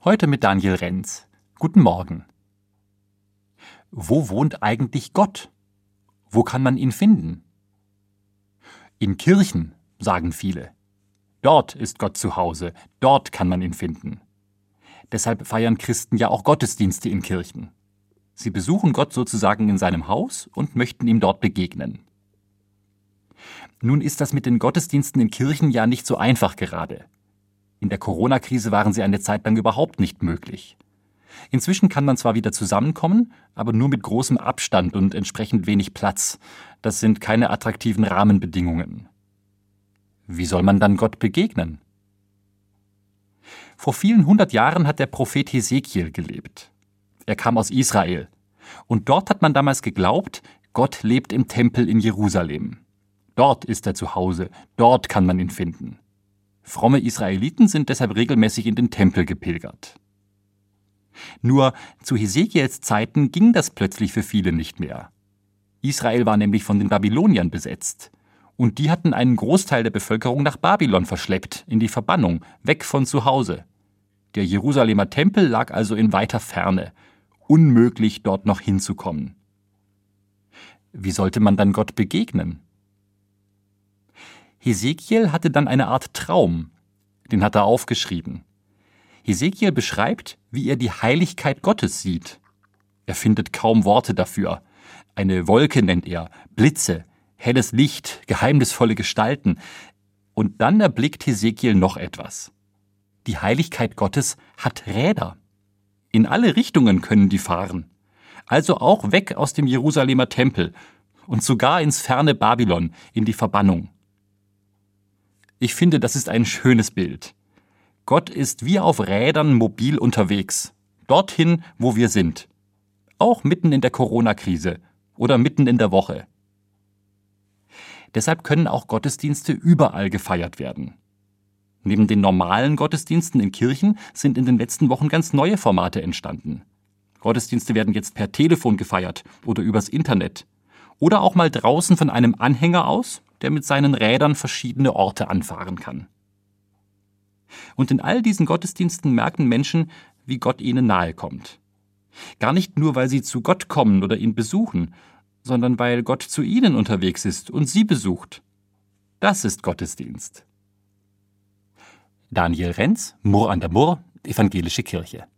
Heute mit Daniel Renz. Guten Morgen. Wo wohnt eigentlich Gott? Wo kann man ihn finden? In Kirchen, sagen viele. Dort ist Gott zu Hause, dort kann man ihn finden. Deshalb feiern Christen ja auch Gottesdienste in Kirchen. Sie besuchen Gott sozusagen in seinem Haus und möchten ihm dort begegnen. Nun ist das mit den Gottesdiensten in Kirchen ja nicht so einfach gerade. In der Corona-Krise waren sie eine Zeit lang überhaupt nicht möglich. Inzwischen kann man zwar wieder zusammenkommen, aber nur mit großem Abstand und entsprechend wenig Platz. Das sind keine attraktiven Rahmenbedingungen. Wie soll man dann Gott begegnen? Vor vielen 100 Jahren hat der Prophet Hesekiel gelebt. Er kam aus Israel. Und dort hat man damals geglaubt, Gott lebt im Tempel in Jerusalem. Dort ist er zu Hause, dort kann man ihn finden. Fromme Israeliten sind deshalb regelmäßig in den Tempel gepilgert. Nur zu Hesekiels Zeiten ging das plötzlich für viele nicht mehr. Israel war nämlich von den Babyloniern besetzt. Und die hatten einen Großteil der Bevölkerung nach Babylon verschleppt, in die Verbannung, weg von zu Hause. Der Jerusalemer Tempel lag also in weiter Ferne. Unmöglich, dort noch hinzukommen. Wie sollte man dann Gott begegnen? Hesekiel hatte dann eine Art Traum. Den hat er aufgeschrieben. Hesekiel beschreibt, wie er die Heiligkeit Gottes sieht. Er findet kaum Worte dafür. Eine Wolke nennt er, Blitze, helles Licht, geheimnisvolle Gestalten. Und dann erblickt Hesekiel noch etwas. Die Heiligkeit Gottes hat Räder. In alle Richtungen können die fahren. Also auch weg aus dem Jerusalemer Tempel und sogar ins ferne Babylon, in die Verbannung. Ich finde, das ist ein schönes Bild. Gott ist wie auf Rädern mobil unterwegs. Dorthin, wo wir sind. Auch mitten in der Corona-Krise oder mitten in der Woche. Deshalb können auch Gottesdienste überall gefeiert werden. Neben den normalen Gottesdiensten in Kirchen sind in den letzten Wochen ganz neue Formate entstanden. Gottesdienste werden jetzt per Telefon gefeiert oder übers Internet. Oder auch mal draußen von einem Anhänger aus, der mit seinen Rädern verschiedene Orte anfahren kann. Und in all diesen Gottesdiensten merken Menschen, wie Gott ihnen nahe kommt. Gar nicht nur, weil sie zu Gott kommen oder ihn besuchen, sondern weil Gott zu ihnen unterwegs ist und sie besucht. Das ist Gottesdienst. Daniel Renz, Murr an der Murr, Evangelische Kirche.